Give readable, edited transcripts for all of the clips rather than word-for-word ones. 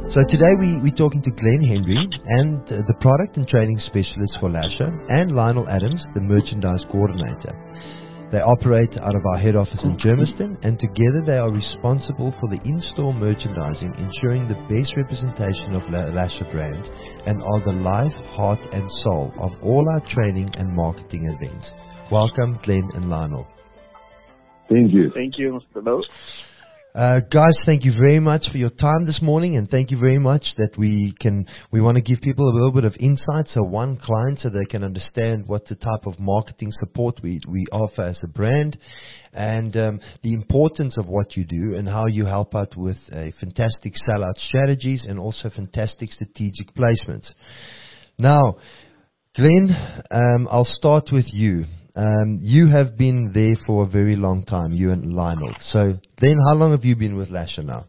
So today we're talking to Glenn Henry and the product and training specialist for Lasher, and Lionel Adams, the merchandise coordinator. They operate out of our head office in Germiston, and together they are responsible for the in-store merchandising, ensuring the best representation of Lasher brand, and are the life, heart and soul of all our training and marketing events. Welcome, Glenn and Lionel. Thank you. Thank you, Mr. Lowe. Guys, thank you very much for your time this morning, and thank you very much that we want to give people a little bit of insight, so one client, so they can understand what the type of marketing support we offer as a brand, and the importance of what you do and how you help out with fantastic sellout strategies and also fantastic strategic placements. Now, Glenn, I'll start with you. You have been there for a very long time, you and Lionel. So, Glenn, how long have you been with Lasher now?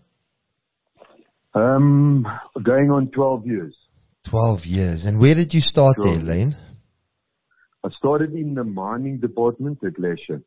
Going on 12 years. 12 years. And where did you start there, Glenn? I started in the mining department at Lasher.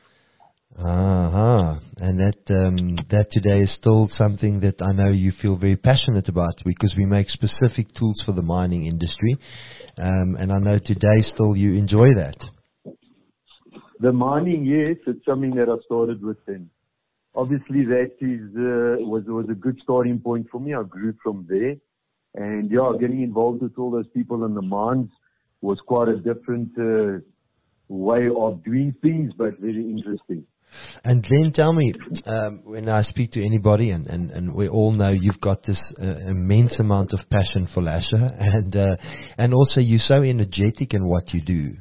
And that today is still something that I know you feel very passionate about, because we make specific tools for the mining industry. And I know today still you enjoy that. The mining, yes, it's something that I started with then. Obviously, that was a good starting point for me. I grew from there. And, getting involved with all those people in the mines was quite a different way of doing things, but very interesting. And Glenn, tell me, when I speak to anybody, and we all know you've got this immense amount of passion for Lasher, and also you're so energetic in what you do.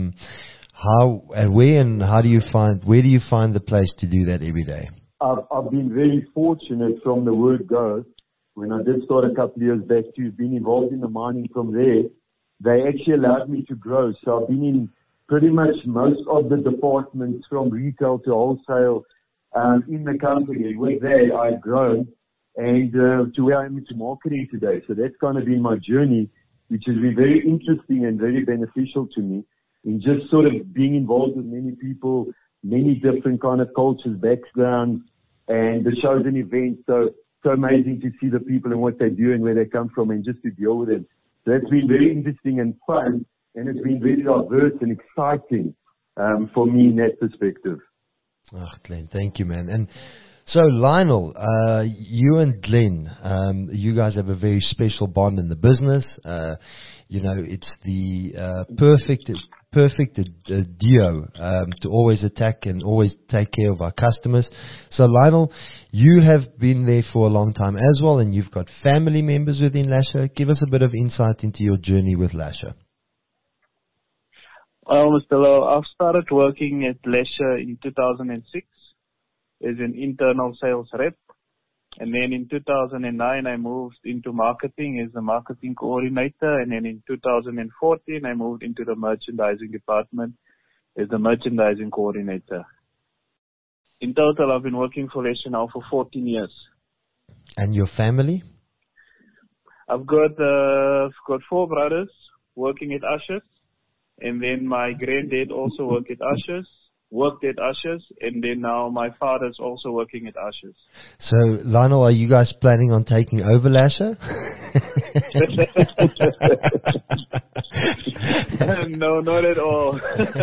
Where do you find the place to do that every day? I've been very fortunate from the word go. When I did start a couple of years back to being involved in the mining from there, they actually allowed me to grow. So I've been in pretty much most of the departments from retail to wholesale in the company. With that, I've grown and to where I am into marketing today. So that's kind of been my journey, which has been very interesting and very beneficial to me. In just sort of being involved with many people, many different kind of cultures, backgrounds, and the shows and events. So amazing to see the people and what they do and where they come from, and just to deal with them. So that's been very interesting and fun, and it's been very diverse and exciting for me in that perspective. Oh, Glenn, thank you, man. And so, Lionel, you and Glenn, you guys have a very special bond in the business. It's the perfect duo to always attack and always take care of our customers. So, Lionel, you have been there for a long time as well, and you've got family members within Lasher. Give us a bit of insight into your journey with Lasher. Well, Mr. Lowe, I've started working at Lasher in 2006 as an internal sales rep. And then in 2009, I moved into marketing as a marketing coordinator. And then in 2014, I moved into the merchandising department as a merchandising coordinator. In total, I've been working for Lasher now for 14 years. And your family? I've got 4 brothers working at Ushers. And then my granddad also worked at Ushers, and then now my father's also working at Ushers. So, Lionel, are you guys planning on taking over Lasher? No, not at all.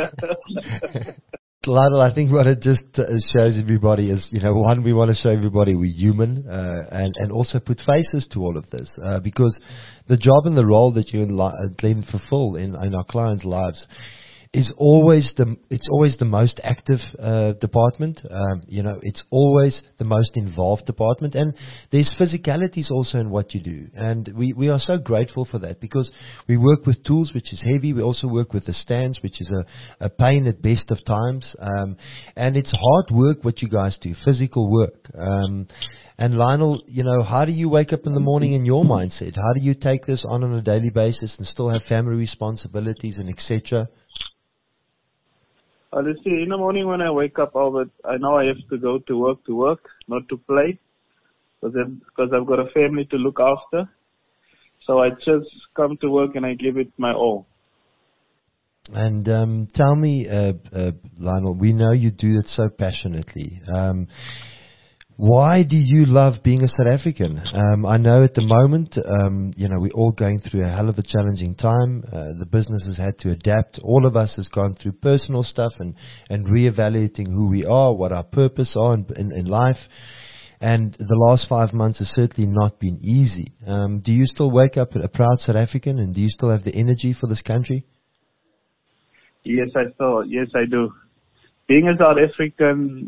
Lionel, I think what it just shows everybody is, one, we want to show everybody we're human, and also put faces to all of this, because the job and the role that you and Glenn fulfill in our clients' lives is always the most active department. It's always the most involved department, and there's physicalities also in what you do. And we are so grateful for that, because we work with tools, which is heavy. We also work with the stands, which is a pain at best of times. And it's hard work what you guys do, physical work. And Lionel, how do you wake up in the morning in your mindset? How do you take this on a daily basis and still have family responsibilities and etc.? Honestly, in the morning when I wake up, I know I have to go to work, not to play, because I've got a family to look after. So I just come to work and I give it my all. And tell me, Lionel, we know you do it so passionately. Why do you love being a South African? I know at the moment, we're all going through a hell of a challenging time. The business has had to adapt. All of us has gone through personal stuff and reevaluating who we are, what our purpose are in life. And the last 5 months has certainly not been easy. Do you still wake up a proud South African, and do you still have the energy for this country? Yes, I do. Being a South African,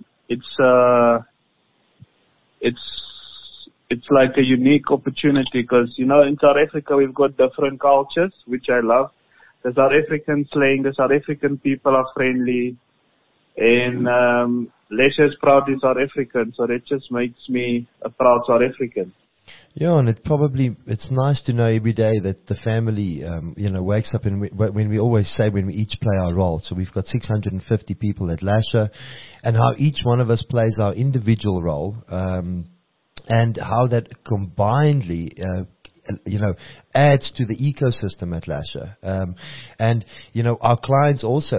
it's like a unique opportunity because, in South Africa we've got different cultures, which I love. The South African slang, the South African people are friendly, and Lesha is proudly South African, so that just makes me a proud South African. Yeah, and it's nice to know every day that the family, wakes up and when we always say when we each play our role. So we've got 650 people at Lasher, and how each one of us plays our individual role, and how that combinedly, adds to the ecosystem at Lasher. Our clients also,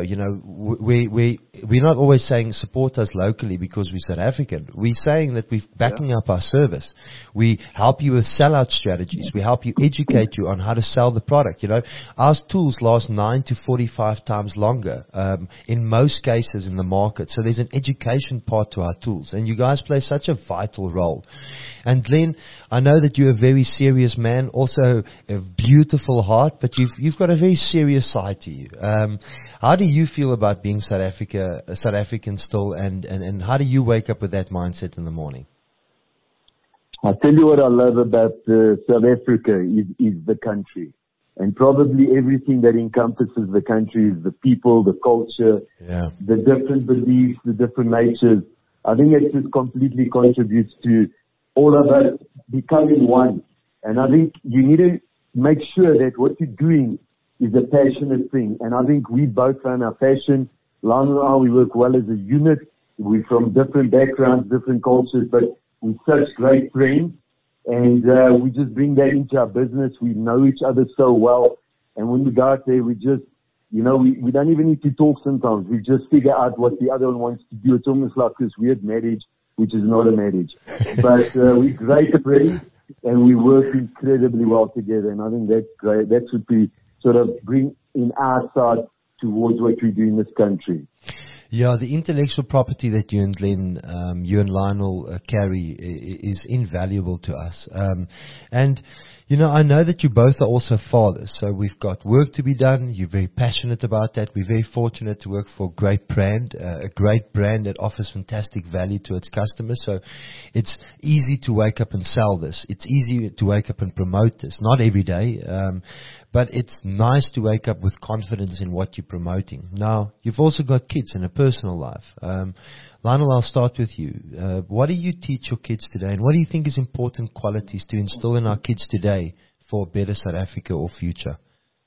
we're not always saying support us locally because we're South African. We're saying that we're backing up our service. We help you with sellout strategies. We help you educate you on how to sell the product. Our tools last 9 to 45 times longer, in most cases in the market. So there's an education part to our tools, and you guys play such a vital role. And Glenn, I know that you're a very serious man, also a beautiful heart, but you've got a very serious side to you. How do you feel about being South African still, and how do you wake up with that mindset in the morning? I'll tell you what I love about South Africa is the country. And probably everything that encompasses the country is the people, the culture, the different beliefs, the different natures. I think it just completely contributes to all of us becoming one. And I think you need to make sure that what you're doing is a passionate thing. And I think we both found our passion. Lionel and I, we work well as a unit. We're from different backgrounds, different cultures, but we're such great friends. And we just bring that into our business. We know each other so well. And when we go out there, we just, we don't even need to talk sometimes. We just figure out what the other one wants to do. It's almost like this weird marriage, which is not a marriage. But we're great friends, and we work incredibly well together. And I think that's great. That's what we sort of bring in our side towards what we do in this country. Yeah, the intellectual property that you and Glenn, you and Lionel carry is invaluable to us. And, I know that you both are also fathers, so we've got work to be done. You're very passionate about that. We're very fortunate to work for a great brand that offers fantastic value to its customers. So it's easy to wake up and sell this. It's easy to wake up and promote this. Not every day, but it's nice to wake up with confidence in what you're promoting. Now, you've also got kids and a personal life. Lionel, I'll start with you. What do you teach your kids today, and what do you think is important qualities to instill in our kids today for a better South Africa or future?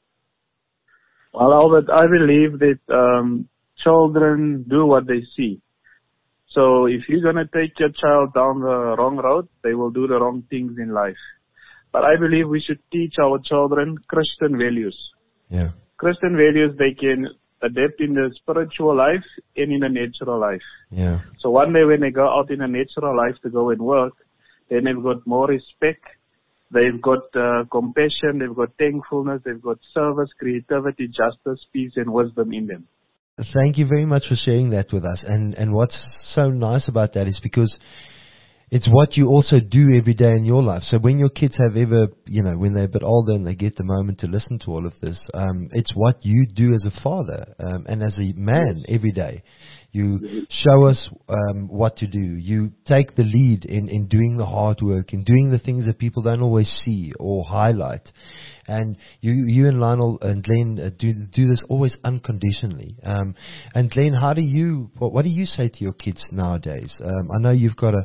Well, Albert, I believe that children do what they see. So if you're going to take your child down the wrong road, they will do the wrong things in life. But I believe we should teach our children Christian values. Yeah. Christian values they can adapt in the spiritual life and in the natural life. Yeah. So one day when they go out in the natural life to go and work, then they've got more respect, they've got compassion, they've got thankfulness, they've got service, creativity, justice, peace, and wisdom in them. Thank you very much for sharing that with us. And what's so nice about that is because it's what you also do every day in your life. So when your kids have ever, when they're a bit older and they get the moment to listen to all of this, it's what you do as a father and as a man every day. You show us what to do. You take the lead in doing the hard work, in doing the things that people don't always see or highlight. And you and Lionel and Glenn do this always unconditionally. And Glenn, what do you say to your kids nowadays? I know you've got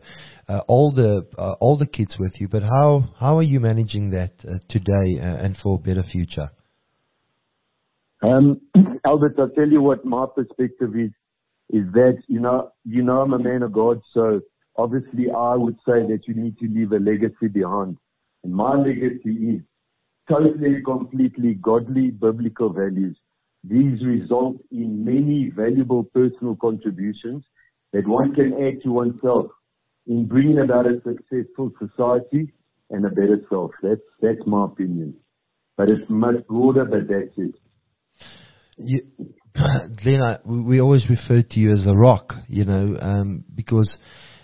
older kids with you, but how are you managing that today and for a better future? Albert, I'll tell you what my perspective is that, I'm a man of God, so obviously I would say that you need to leave a legacy behind. And my legacy is totally and completely godly, biblical values. These result in many valuable personal contributions that one can add to oneself. in bringing about a successful society and a better self. That's my opinion. But it's much broader, but that's it. Glenn, we always refer to you as a rock, because,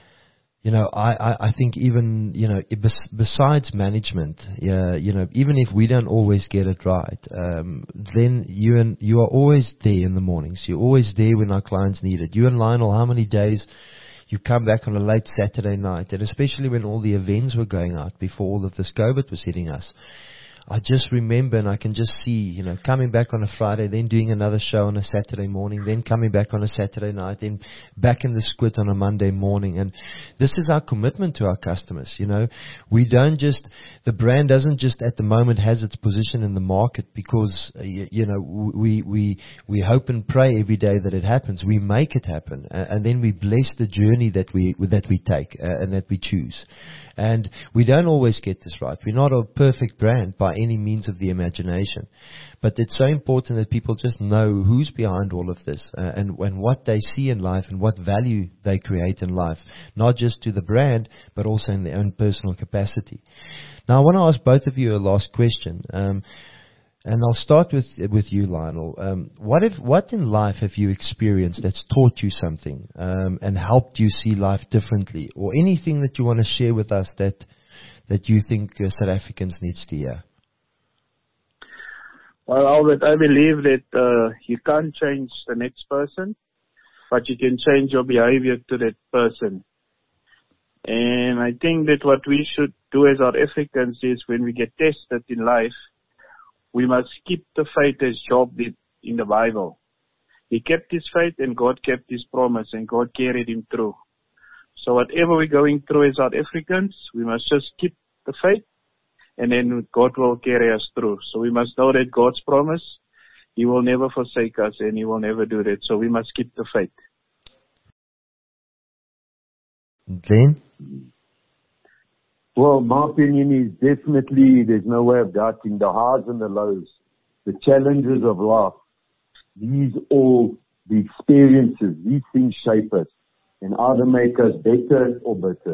I think even, besides management, even if we don't always get it right, then you are always there in the mornings. You're always there when our clients need it. You and Lionel, how many days you come back on a late Saturday night, and especially when all the events were going out before all of this COVID was hitting us. I just remember, and I can just see, coming back on a Friday, then doing another show on a Saturday morning, then coming back on a Saturday night, then back in the squid on a Monday morning. And this is our commitment to our customers. We don't just, the brand doesn't just at the moment has its position in the market because, we hope and pray every day that it happens. We make it happen, and then we bless the journey that we take and that we choose. And we don't always get this right. We're not a perfect brand by any means of the imagination. But it's so important that people just know who's behind all of this and what they see in life and what value they create in life, not just to the brand, but also in their own personal capacity. Now, I want to ask both of you a last question. And I'll start with you, Lionel. What in life have you experienced that's taught you something and helped you see life differently, or anything that you want to share with us that you think South Africans needs to hear? Well, Albert, I believe that you can't change the next person, but you can change your behavior to that person. And I think that what we should do as our Africans is when we get tested in life, we must keep the faith as Job did in the Bible. He kept his faith and God kept his promise and God carried him through. So whatever we're going through as South Africans, we must just keep the faith and then God will carry us through. So we must know that God's promise, He will never forsake us and He will never do that. So we must keep the faith. Glenn? Well, my opinion is definitely there's no way of doubting the highs and the lows, the challenges of life. These all, the experiences, these things shape us and either make us better or better.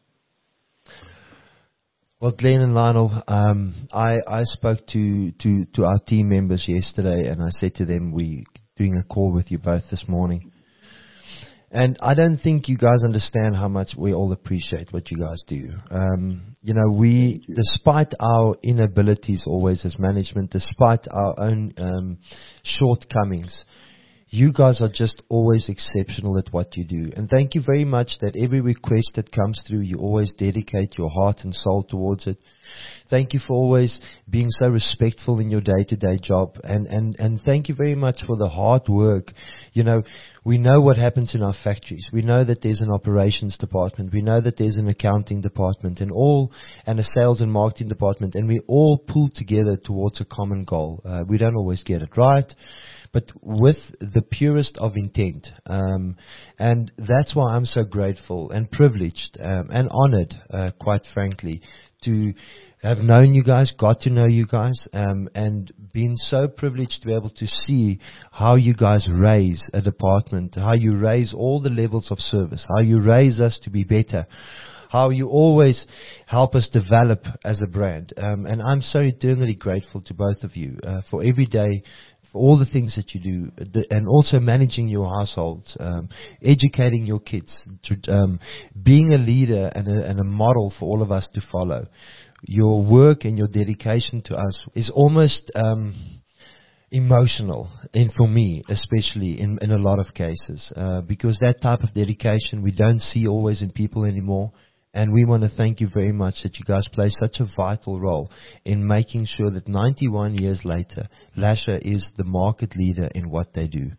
Well, Glenn and Lionel, I spoke to our team members yesterday, and I said to them, we're doing a call with you both this morning. And I don't think you guys understand how much we all appreciate what you guys do. We, despite our inabilities always as management, despite our own shortcomings, you guys are just always exceptional at what you do. And thank you very much that every request that comes through, you always dedicate your heart and soul towards it. Thank you for always being so respectful in your day-to-day job. And thank you very much for the hard work. We know what happens in our factories. We know that there's an operations department. We know that there's an accounting department and a sales and marketing department. And we all pull together towards a common goal. We don't always get it right, but with the purest of intent. And that's why I'm so grateful and privileged and honored, quite frankly, to have known you guys, got to know you guys, and been so privileged to be able to see how you guys raise a department, how you raise all the levels of service, how you raise us to be better, how you always help us develop as a brand. And I'm so eternally grateful to both of you for every day, for all the things that you do, and also managing your households, educating your kids, being a leader and a model for all of us to follow. Your work and your dedication to us is almost emotional, and for me especially in a lot of cases, because that type of dedication we don't see always in people anymore. And we want to thank you very much that you guys play such a vital role in making sure that 91 years later, Lasher is the market leader in what they do.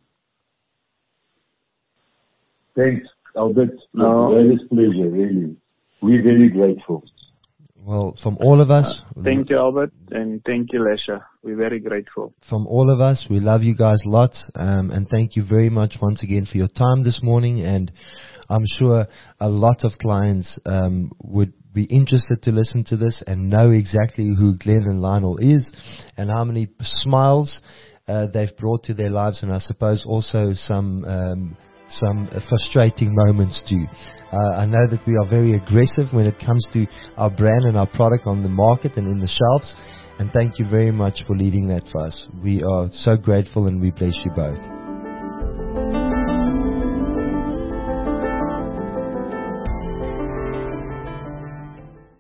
Thanks, Albert. Greatest pleasure, really. We're very grateful. Well, from all of us... Thank you, Albert, and thank you, Lasher. We're very grateful. From all of us, we love you guys lots, and thank you very much once again for your time this morning. And I'm sure a lot of clients would be interested to listen to this and know exactly who Glenn and Lionel is and how many smiles they've brought to their lives, and I suppose also some some frustrating moments too. I know that we are very aggressive when it comes to our brand and our product on the market and in the shelves. And thank you very much for leading that for us. We are so grateful, and we bless you both.